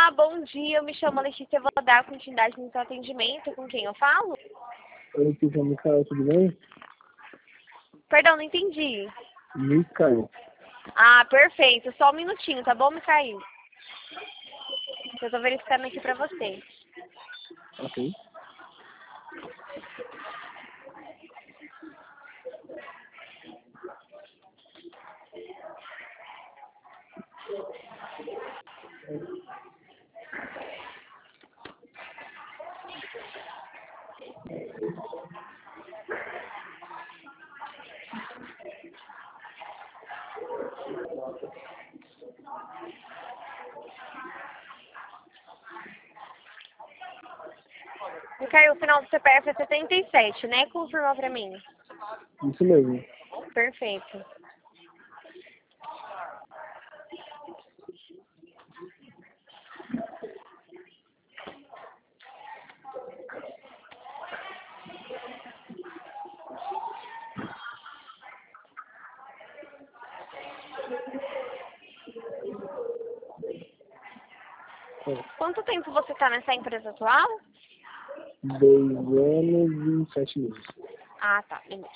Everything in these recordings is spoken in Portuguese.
Olá, bom dia. Eu me chamo Letícia, eu vou dar continuidade no seu atendimento. Com quem eu falo? Oi, Letícia, Micael, tudo bem? Perdão, não entendi. Micael. Ah, perfeito. Só um minutinho, tá bom, Micael? Eu tô verificando aqui pra você. Ok. Micael, o final do CPF é 77, né? Confirma pra mim. Isso mesmo. Perfeito. Quanto tempo você tá nessa empresa atual? 2 anos e 7 meses. Ah, tá. Beleza.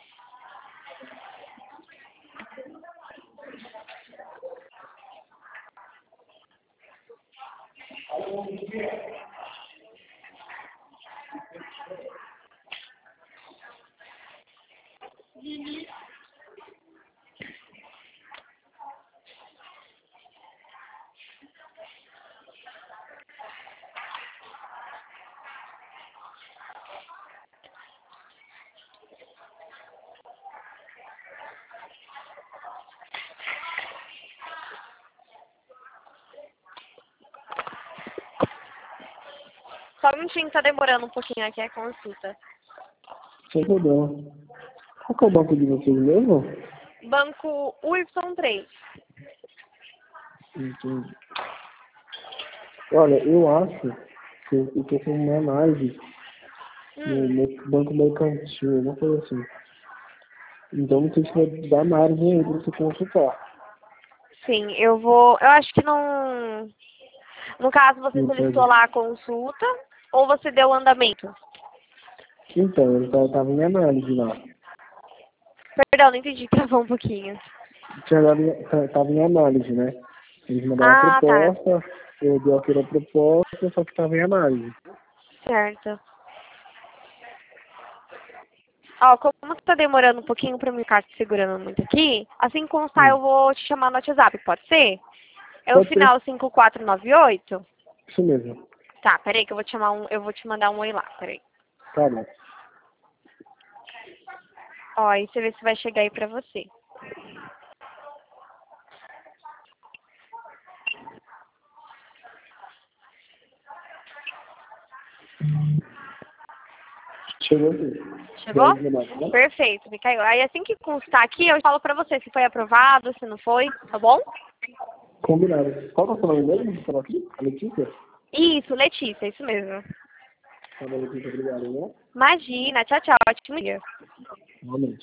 Só um minutinho, tá demorando um pouquinho aqui a consulta. Sem problema. Qual que é o banco de vocês mesmo? Banco UY3. Entendi. Olha, eu acho que eu tô com uma análise no meu banco mercantil, alguma coisa assim. Então não sei se vai dar margem aí pra você consultar. Sim, eu acho que não. No caso, você solicitou lá a consulta ou você deu andamento? Então, ele tava em análise lá. Perdão, não entendi, travou um pouquinho. Tava em análise, né? Eles mandaram a Ah, tá. proposta, eu dei aquela proposta, só que tava em análise. Certo. Ó, como tá demorando um pouquinho pra mim ficar segurando muito aqui, assim que constar eu vou te chamar no WhatsApp, pode ser? É o Pode ser. final 5498? Isso mesmo. Tá, peraí que eu vou te mandar um oi lá, peraí. Tá bom. Ó, aí você vê se vai chegar aí pra você. Chegou aqui. Chegou? 10,19, né? Perfeito, Micael. Aí assim que constar aqui, eu falo pra você se foi aprovado, se não foi, tá bom? Combinado. Qual que é o seu nome mesmo? Você falou aqui? A Letícia? Isso, Letícia, isso mesmo. Tá bom, Letícia, obrigado, né? Imagina, tchau, tchau, ótimo dia. Realmente.